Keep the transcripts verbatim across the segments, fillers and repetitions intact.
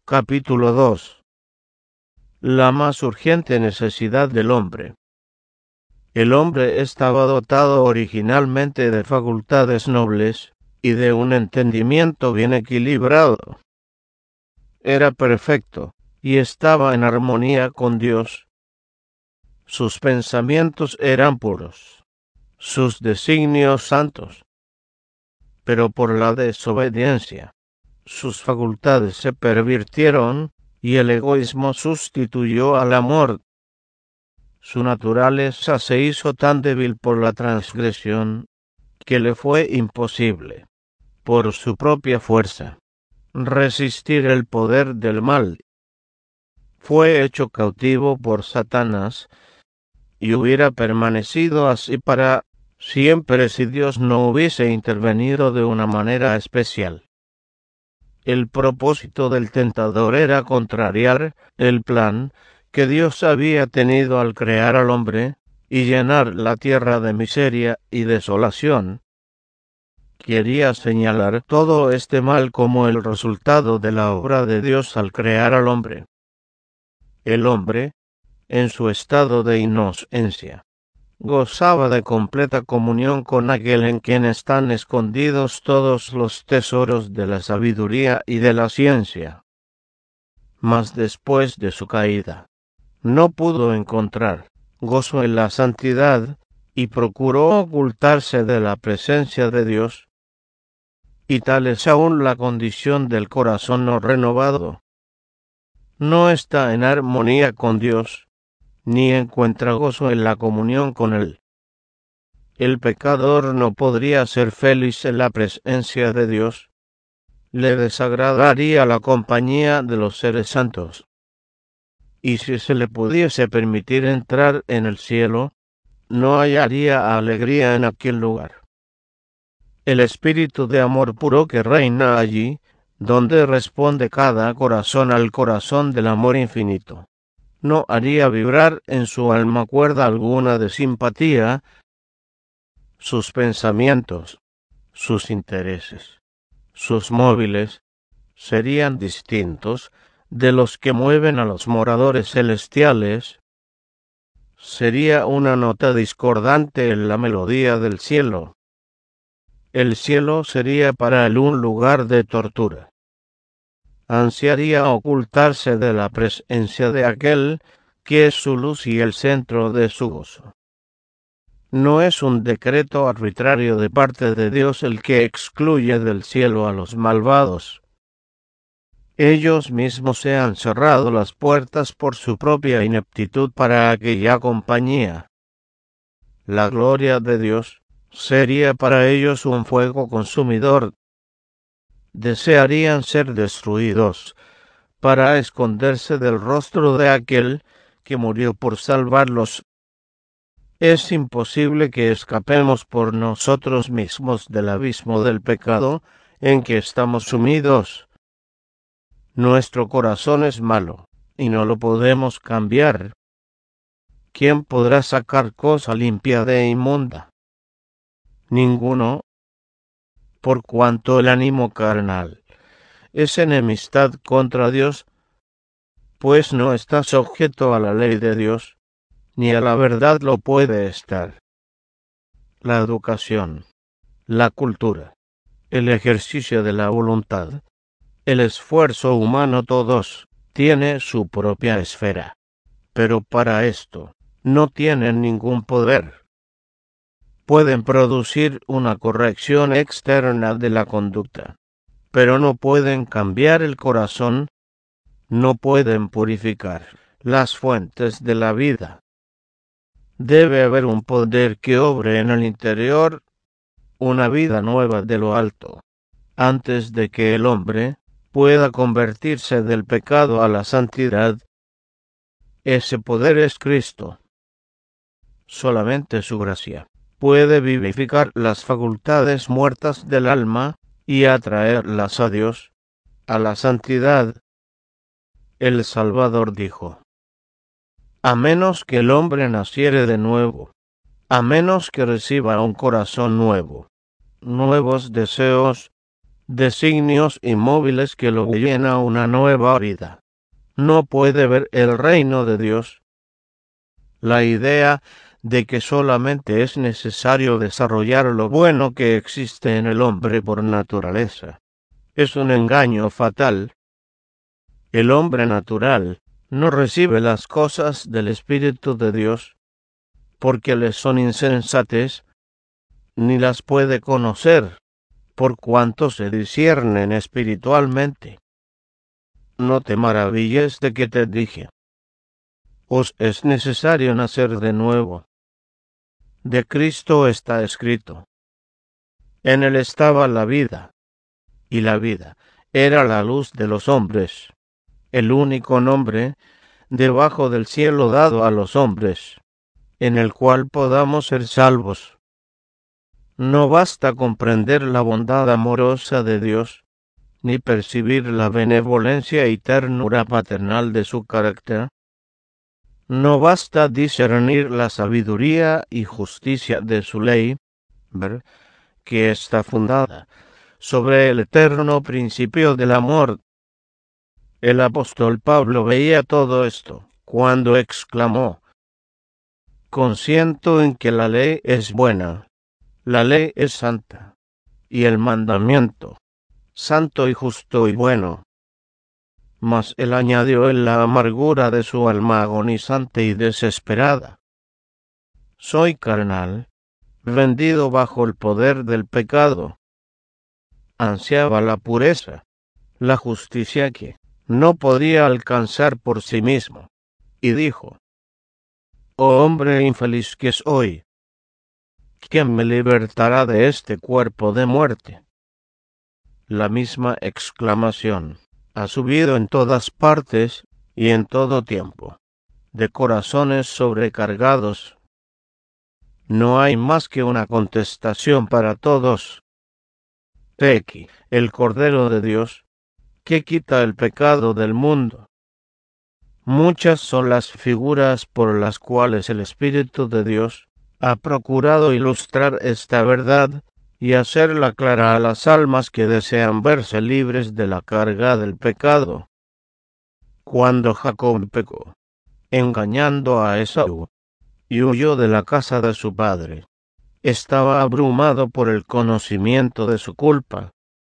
Capítulo dos. La más urgente necesidad del hombre. El hombre estaba dotado originalmente de facultades nobles y de un entendimiento bien equilibrado. Era perfecto y estaba en armonía con Dios. Sus pensamientos eran puros, sus designios santos. Pero por la desobediencia, sus facultades se pervirtieron y el egoísmo sustituyó al amor. Su naturaleza se hizo tan débil por la transgresión que le fue imposible, por su propia fuerza, resistir el poder del mal. Fue hecho cautivo por Satanás y hubiera permanecido así para siempre si Dios no hubiese intervenido de una manera especial. El propósito del tentador era contrariar el plan que Dios había tenido al crear al hombre y llenar la tierra de miseria y desolación. Quería señalar todo este mal como el resultado de la obra de Dios al crear al hombre. El hombre, en su estado de inocencia, gozaba de completa comunión con aquel en quien están escondidos todos los tesoros de la sabiduría y de la ciencia. Mas después de su caída, no pudo encontrar gozo en la santidad y procuró ocultarse de la presencia de Dios. Y tal es aún la condición del corazón no renovado. No está en armonía con Dios, ni encuentra gozo en la comunión con Él. El pecador no podría ser feliz en la presencia de Dios. Le desagradaría la compañía de los seres santos. Y si se le pudiese permitir entrar en el cielo, no hallaría alegría en aquel lugar. El espíritu de amor puro que reina allí, donde responde cada corazón al corazón del amor infinito, no haría vibrar en su alma cuerda alguna de simpatía. Sus pensamientos, sus intereses, sus móviles, serían distintos de los que mueven a los moradores celestiales. Sería una nota discordante en la melodía del cielo. El cielo sería para él un lugar de tortura. Ansiaría ocultarse de la presencia de aquel que es su luz y el centro de su gozo. No es un decreto arbitrario de parte de Dios el que excluye del cielo a los malvados. Ellos mismos se han cerrado las puertas por su propia ineptitud para aquella compañía. La gloria de Dios sería para ellos un fuego consumidor. Desearían ser destruidos para esconderse del rostro de aquel que murió por salvarlos. Es imposible que escapemos por nosotros mismos del abismo del pecado en que estamos sumidos. Nuestro corazón es malo, y no lo podemos cambiar. ¿Quién podrá sacar cosa limpia de inmunda? Ninguno, por cuanto el ánimo carnal es enemistad contra Dios, pues no está sujeto a la ley de Dios, ni a la verdad lo puede estar. La educación, la cultura, el ejercicio de la voluntad, el esfuerzo humano, todos tiene su propia esfera, pero para esto no tienen ningún poder. Pueden producir una corrección externa de la conducta, pero no pueden cambiar el corazón, no pueden purificar las fuentes de la vida. Debe haber un poder que obre en el interior, una vida nueva de lo alto, antes de que el hombre pueda convertirse del pecado a la santidad. Ese poder es Cristo. Solamente su gracia puede vivificar las facultades muertas del alma y atraerlas a Dios, a la santidad. El Salvador dijo: a menos que el hombre naciere de nuevo, a menos que reciba un corazón nuevo, nuevos deseos, designios inmóviles que lo guíen a una nueva vida. No puede ver el reino de Dios. La idea de que solamente es necesario desarrollar lo bueno que existe en el hombre por naturaleza es un engaño fatal. El hombre natural no recibe las cosas del Espíritu de Dios porque le son insensates, ni las puede conocer por cuanto se disciernen espiritualmente. No te maravilles de que te dije: os es necesario nacer de nuevo. De Cristo está escrito: en él estaba la vida, y la vida era la luz de los hombres. El único nombre debajo del cielo dado a los hombres, en el cual podamos ser salvos. No basta comprender la bondad amorosa de Dios, ni percibir la benevolencia y ternura paternal de su carácter. No basta discernir la sabiduría y justicia de su ley, ¿ver?, que está fundada sobre el eterno principio del amor. El apóstol Pablo veía todo esto cuando exclamó: consiento en que la ley es buena, la ley es santa, y el mandamiento, santo y justo y bueno. Mas él añadió en la amargura de su alma agonizante y desesperada: soy carnal, vendido bajo el poder del pecado. Ansiaba la pureza, la justicia que no podía alcanzar por sí mismo, y dijo: oh hombre infeliz que soy, ¿quién me libertará de este cuerpo de muerte? La misma exclamación ha subido en todas partes y en todo tiempo, de corazones sobrecargados. No hay más que una contestación para todos: he aquí el Cordero de Dios, que quita el pecado del mundo. Muchas son las figuras por las cuales el Espíritu de Dios ha procurado ilustrar esta verdad y hacerla clara a las almas que desean verse libres de la carga del pecado. Cuando Jacob pecó, engañando a Esaú, y huyó de la casa de su padre, estaba abrumado por el conocimiento de su culpa.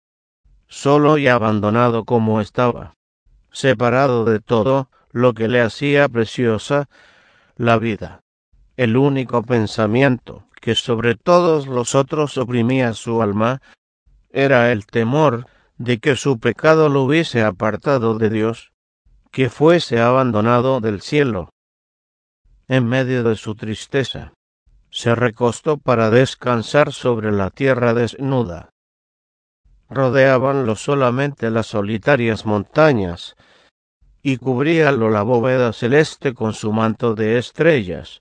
Solo y abandonado como estaba, separado de todo lo que le hacía preciosa la vida, el único pensamiento que sobre todos los otros oprimía su alma era el temor de que su pecado lo hubiese apartado de Dios, que fuese abandonado del cielo. En medio de su tristeza, se recostó para descansar sobre la tierra desnuda. Rodeábanlo solamente las solitarias montañas, y cubríalo la bóveda celeste con su manto de estrellas.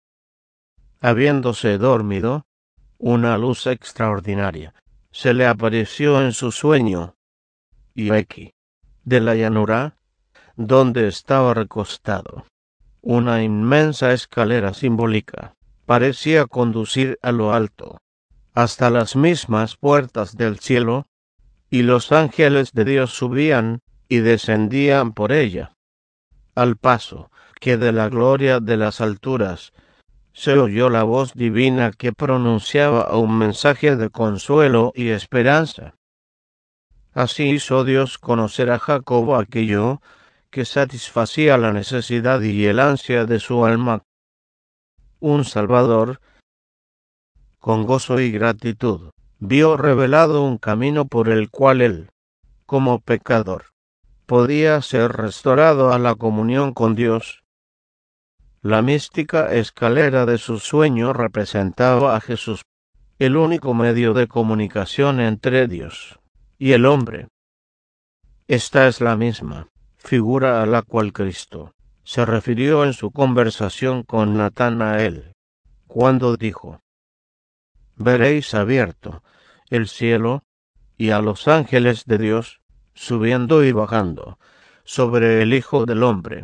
Habiéndose dormido, una luz extraordinaria se le apareció en su sueño, y aquí, de la llanura, donde estaba recostado, una inmensa escalera simbólica parecía conducir a lo alto, hasta las mismas puertas del cielo, y los ángeles de Dios subían y descendían por ella, al paso que de la gloria de las alturas se oyó la voz divina que pronunciaba un mensaje de consuelo y esperanza. Así hizo Dios conocer a Jacob aquello que satisfacía la necesidad y el ansia de su alma, un Salvador. Con gozo y gratitud vio revelado un camino por el cual él, como pecador, podía ser restaurado a la comunión con Dios. La mística escalera de su sueño representaba a Jesús, el único medio de comunicación entre Dios y el hombre. Esta es la misma figura a la cual Cristo se refirió en su conversación con Natanael, cuando dijo: veréis abierto el cielo y a los ángeles de Dios subiendo y bajando sobre el Hijo del Hombre.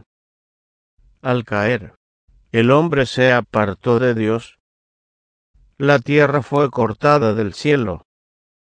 Al caer, el hombre se apartó de Dios. La tierra fue cortada del cielo.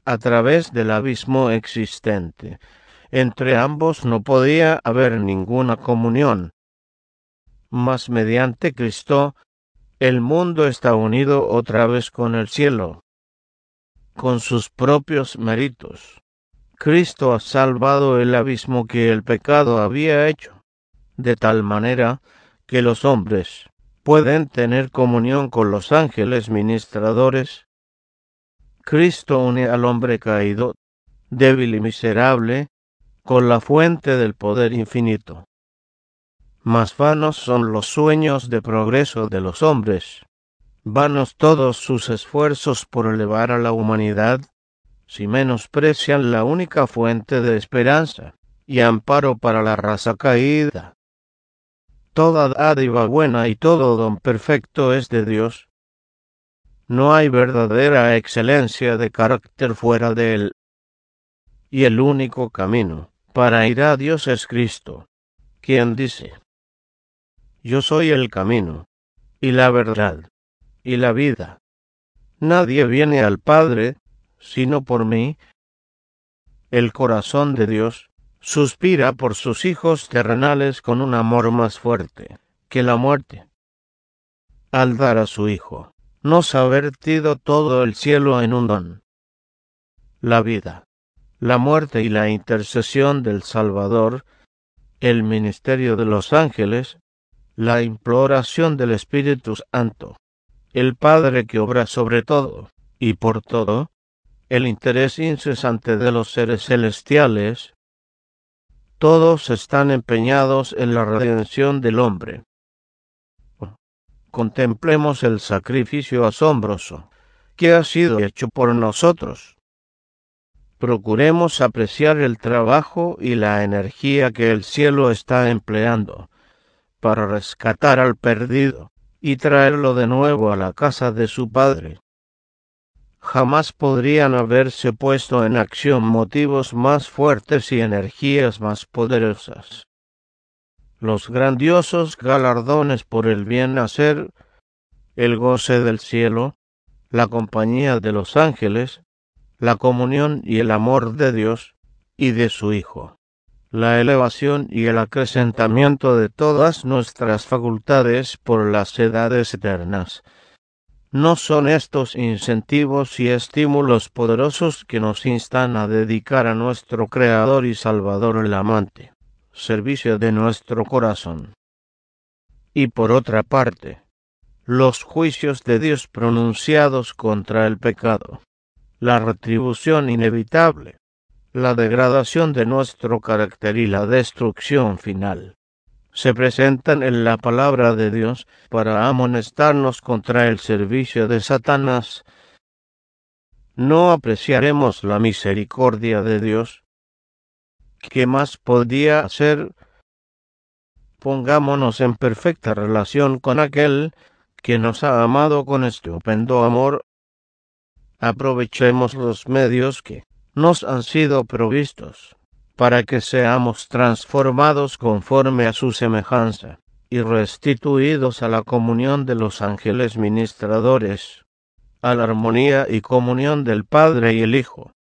a través del abismo existente. Entre ambos no podía haber ninguna comunión. Mas mediante Cristo, el mundo está unido otra vez con el cielo, con sus propios méritos. Cristo ha salvado el abismo que el pecado había hecho, de tal manera que los hombres pueden tener comunión con los ángeles ministradores. Cristo une al hombre caído, débil y miserable, con la fuente del poder infinito. Mas vanos son los sueños de progreso de los hombres, vanos todos sus esfuerzos por elevar a la humanidad, si menosprecian la única fuente de esperanza y amparo para la raza caída. Toda dádiva buena y todo don perfecto es de Dios. No hay verdadera excelencia de carácter fuera de él. Y el único camino para ir a Dios es Cristo, quien dice: Yo soy el camino, y la verdad, y la vida. Nadie viene al Padre, sino por mí. El corazón de Dios suspira por sus hijos terrenales con un amor más fuerte que la muerte. Al dar a su Hijo, nos ha vertido todo el cielo en un don. La vida, la muerte y la intercesión del Salvador, el ministerio de los ángeles, la imploración del Espíritu Santo, el Padre que obra sobre todo y por todo, el interés incesante de los seres celestiales, todos están empeñados en la redención del hombre. Contemplemos el sacrificio asombroso que ha sido hecho por nosotros. Procuremos apreciar el trabajo y la energía que el cielo está empleando para rescatar al perdido y traerlo de nuevo a la casa de su Padre. Jamás podrían haberse puesto en acción motivos más fuertes y energías más poderosas. Los grandiosos galardones por el bien hacer, el goce del cielo, la compañía de los ángeles, la comunión y el amor de Dios y de su Hijo, la elevación y el acrecentamiento de todas nuestras facultades por las edades eternas. ¿No son estos incentivos y estímulos poderosos que nos instan a dedicar a nuestro Creador y Salvador el amante servicio de nuestro corazón? Y por otra parte, los juicios de Dios pronunciados contra el pecado, la retribución inevitable, la degradación de nuestro carácter y la destrucción final, se presentan en la palabra de Dios para amonestarnos contra el servicio de Satanás. ¿No apreciaremos la misericordia de Dios? ¿Qué más podía hacer? Pongámonos en perfecta relación con aquel que nos ha amado con estupendo amor. Aprovechemos los medios que nos han sido provistos, para que seamos transformados conforme a su semejanza, y restituidos a la comunión de los ángeles ministradores, a la armonía y comunión del Padre y el Hijo,